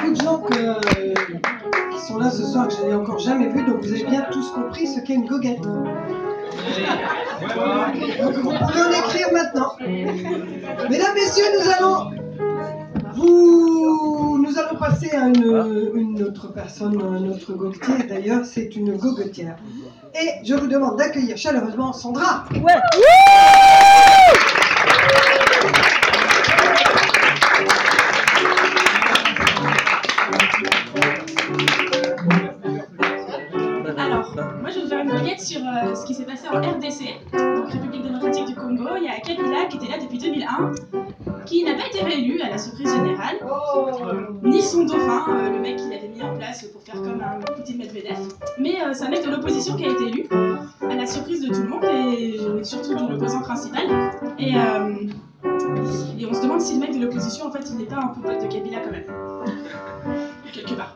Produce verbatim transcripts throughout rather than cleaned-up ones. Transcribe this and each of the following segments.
beaucoup de gens que, euh, qui sont là ce soir que je n'ai encore jamais vu, donc vous avez bien tous compris ce qu'est une goguette. Donc vous pouvez en écrire maintenant. Mesdames, messieurs, nous allons vous, nous allons passer à une, une autre personne, un autre goguetier. D'ailleurs, c'est une goguetière. Et je vous demande d'accueillir chaleureusement Sandra. Ouais. Alors, moi je vais vous faire une goguette sur euh, ce qui s'est passé en R D C, donc République démocratique du Congo. Il y a Kabila qui était là depuis deux mille un, qui n'a pas été réélu à la surprise générale, ni son dauphin, euh, le mec qu'il avait mis en place pour faire comme un Poutine Medvedev, mais euh, c'est un mec de l'opposition qui a été élu, à la surprise de tout le monde et surtout de l'opposant principal. Et, euh, et on se demande si le mec de l'opposition, en fait, il n'est pas un peu pote de Kabila quand même, quelque part.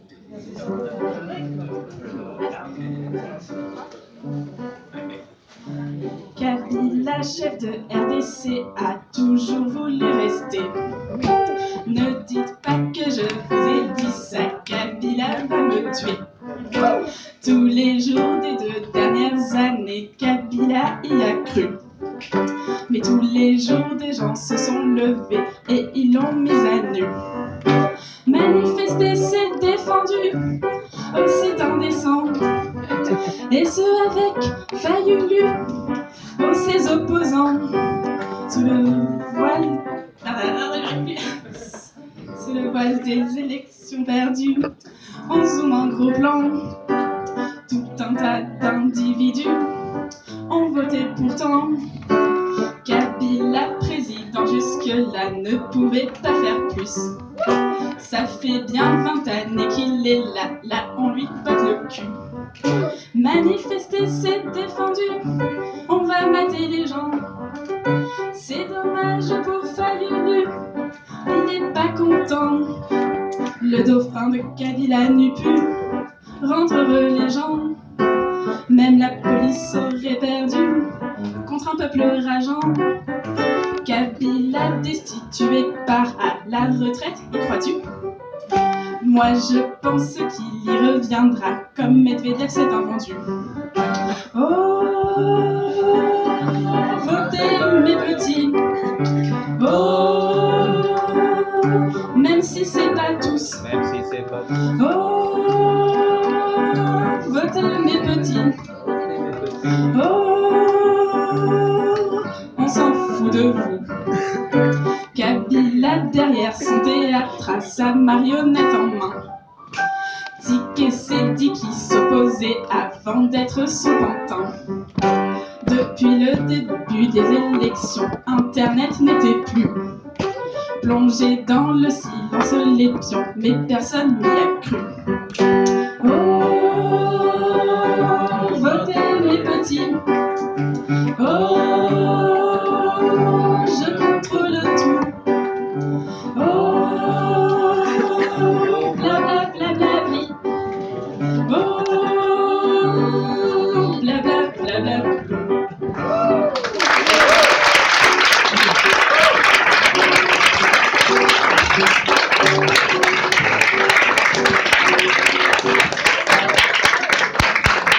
Kabila, chef de R D C, a toujours voulu rester. Ne dites pas que je vous ai dit ça, Kabila va me tuer. Tous les jours des deux dernières années, Kabila y a cru. Mais tous les jours des gens se sont levés et ils l'ont mis à nu. Manifester c'est défendu, oh c'est indécent. Et ce avec Fayulu, oh ses opposants. Sous le voile, sous le voile des élections perdues, en zoom en gros plan, tout un tas d'individus ont voté pourtant. Kabila président jusque-là ne pouvait pas faire plus. Ça fait bien vingt années qu'il est là, là on lui botte le cul. Manifester c'est défendu, on va mater les gens. C'est dommage pour Fayulu, il n'est pas content. Le dauphin de Kabila n'eût pu rendre heureux les gens. Même la police aurait perdu contre un peuple rageant. Kabila destitué part à la retraite, y crois-tu? Moi je pense qu'il y reviendra, comme Medvedev s'est invendu. Oh, votez mes petits. Oh, même si c'est pas tous. Même si c'est pas tous. Oh, votez mes petits. Oh, on s'en fout de vous. Kabila derrière son théâtre a sa marionnette en main. Tic et c'est dit qui s'opposait avant d'être son pantin. Depuis le début des élections, Internet n'était plus. Plongé dans le silence les pions, mais personne n'y a cru. Oh, votez mes petits. Oh, je contrôle tout. Oh, bla bla bla bla bli. Oh, bla bla bla bla bla.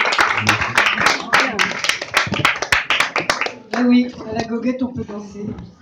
Ah oui, à la goguette on peut danser.